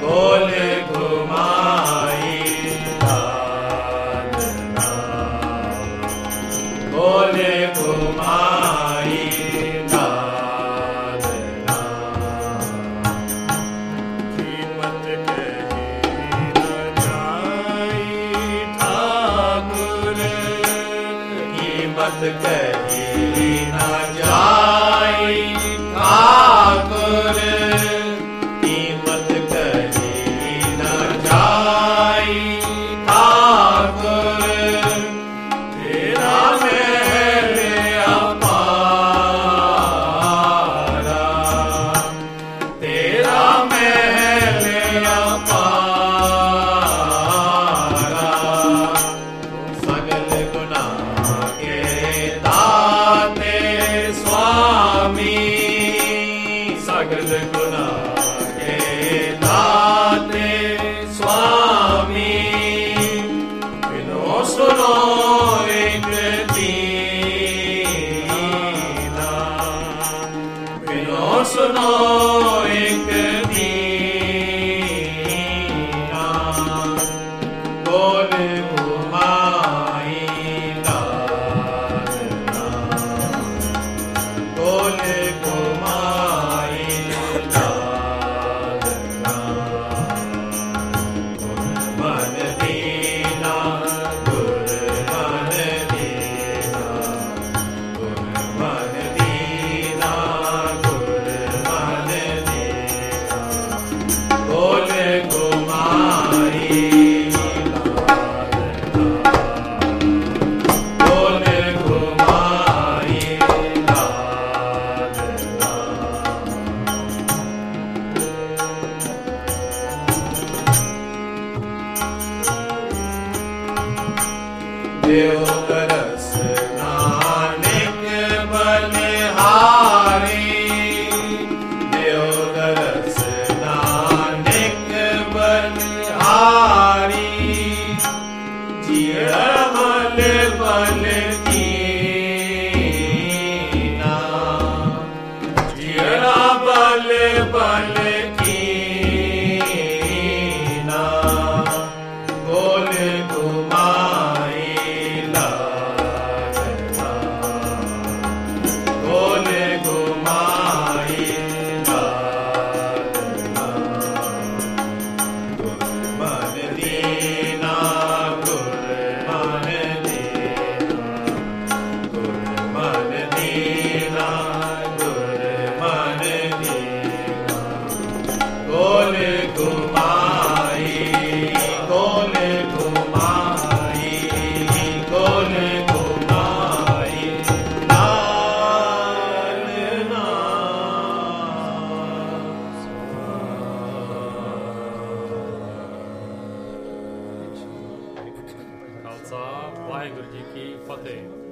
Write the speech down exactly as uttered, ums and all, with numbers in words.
गोल घुमाई लालना, गोल घुमाई लालना। कीमत कही न जाई ठाकुर, कीमत कही न जाई ठाकुर, कीमत कही न जाई ठाकुर। तेरा महल अपारा, तेरा महल अपारा। सगल गुना के दाते स्वामी, सगल गुना के दाते स्वामी। बिनो सुनो एक दीना, बिनो सुनो एक दीना। गोल घुमाई लालना, गोल घुमाई लालना। गुर मन दीना, गुर मन दीना, गुर मन दीना, गुर मन दीना। गोल घुमाई लालना, गोल घुमाई लालना। देव तरस नानक बलिहारी, देव तरस नानक बलिहारी। जिया बल बल कीना, जिया बल बल कीना। गोल घुमाई लालना, गोल घुमाई लालना। गुर मन दीना, गुर मन दीना, गुर मन दीना, गुर मन दीना। गोल घुमाई, गोल घुमाई, गोल घुमाई लालना। ਖਾਲਸਾ ਵਾਹਿਗੁਰੂ ਜੀ ਕੀ ਫਤਿਹ।